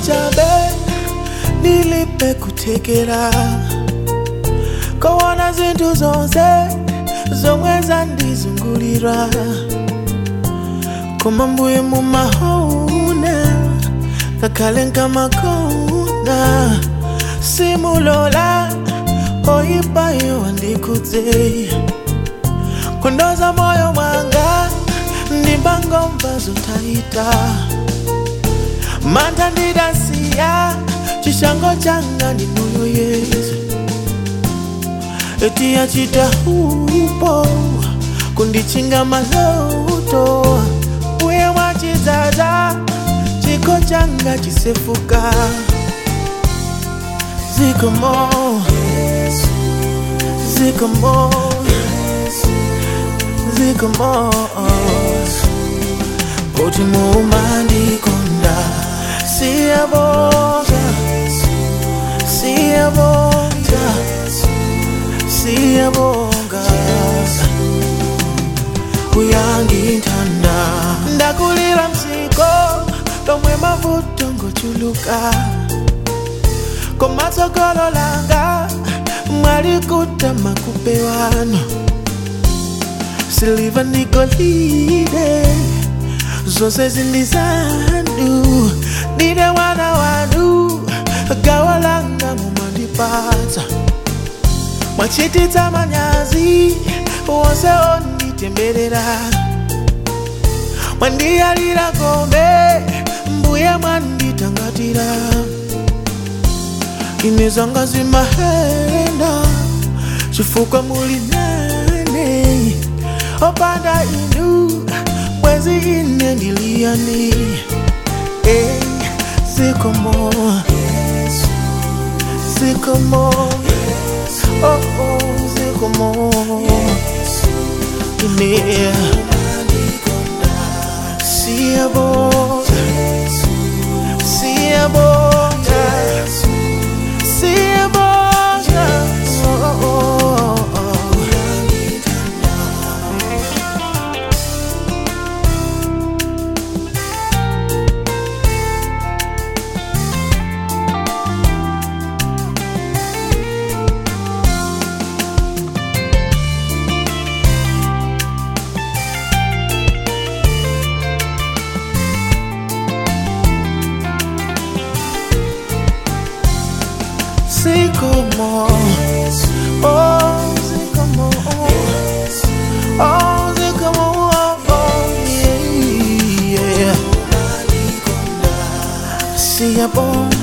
chabe nilipe kutekera Kawana zintu zonse zomweza ndizungulira Kumambuye mumahona Kakalenka makona Simulola Oipayo andikuze Kundoza moyo mwanga Nimbango mbazo taita Manta ndidasiya Chishango changa ni nuyo Yesu Eti ya chita hupo Kundichinga maloto Uye wachizaza Chiko changa chisefuka Zikomo Zikomo Zikomo Poti muumani konda Siya bonga Siya bonga Siya bonga Uyangi ntanda Ndakulira msiko Tomwe mavuto ngochuluka Komatsogolo langa Mwarikuta makupewano Siliva nikolide Zose zindizandu Nide wana wanu Gawalanga mumandipata Mwachitita manyazi Wose onitemberera Mwandiyalira kombe Mbuye mwanditangatira Inezanga zimahenda Chifuka mulinane Opanda inu Mwezi ine niliani Zikomo Zikomo Oh oh Zikomo Ine Siya bonga Siya bonga Siya bonga Oh oh oh Zikomo, oh Zikomo, oh Zikomo, oh yeah, yeah. Siya bonga.